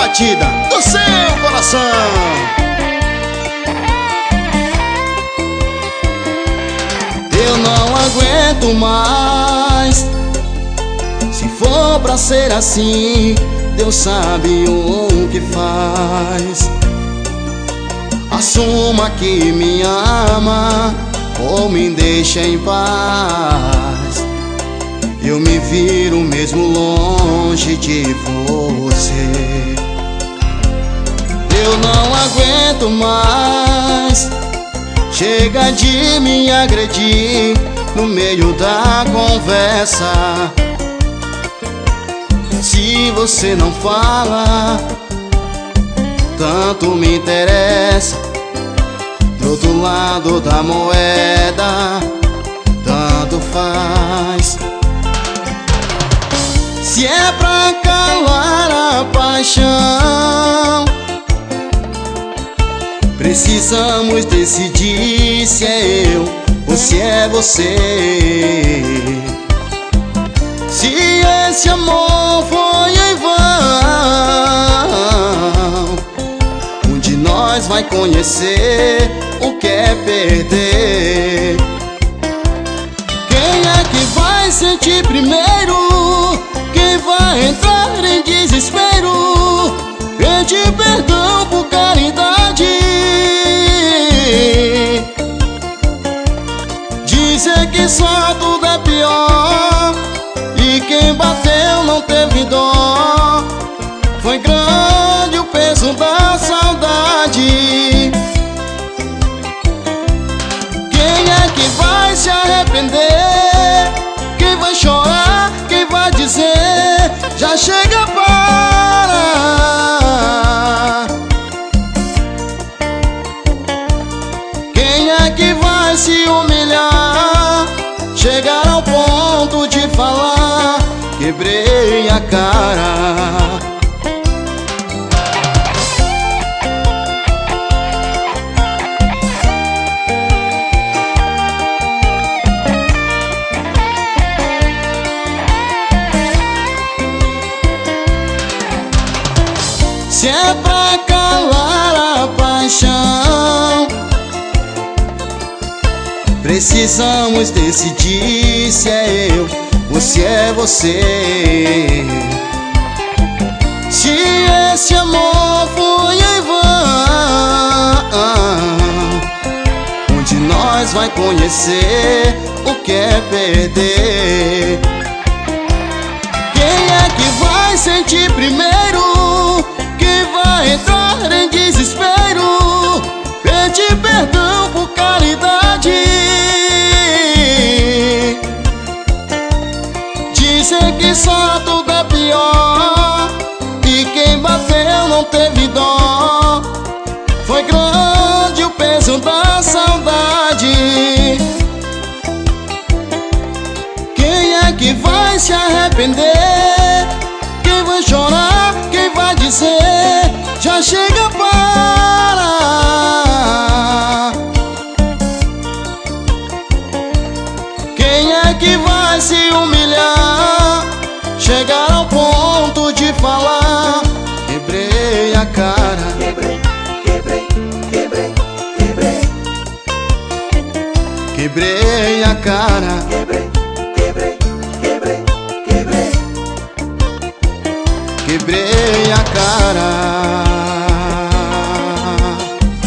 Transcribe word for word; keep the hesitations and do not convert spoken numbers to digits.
batida do seu coração. Eu não aguento mais. Se for pra ser assim, Deus sabe o que faz. Assuma que me ama ou me deixa em paz. Eu me viro mesmo longe de você. Eu não aguento mais. Chega de me agredir no meio da conversa. Se você não fala, tanto me interessa. Do outro lado da moeda, tanto faz. Se é pra calar a paixão, precisamos decidir se é eu ou se é você. Se esse amor foi em vão, um de nós vai conhecer o que é perder. Quem é que vai sentir primeiro? Quem vai entrar em desespero? Pedir perdão por caridade, dizer que só tudo é pior, e quem bateu não teve dó. Foi grande o peso da saudade. Quem é que vai se arrepender? Quem vai chorar? Quem vai dizer já chega, para? Quem é que vai se humilhar? Chegar ao ponto de falar: quebrei a cara. Se é pra calar a paixão, precisamos decidir se é eu ou se é você. Se esse amor foi em vão, um de nós vai conhecer o que é perder. Quem é que vai sentir primeiro? Quem vai entrar em desespero? Pedir perdão por caridade, dizer que só tudo é pior, e quem bateu não teve dó. Foi grande o peso da saudade. Quem é que vai se arrepender? Quem vai chorar? Quem vai dizer já chega, para? Quem é que vai se humilhar? Chegar ao ponto de falar: quebrei a cara. Quebrei, quebrei, quebrei, quebrei. Quebrei a cara. Quebrei, quebrei, quebrei, quebrei. Quebrei a cara.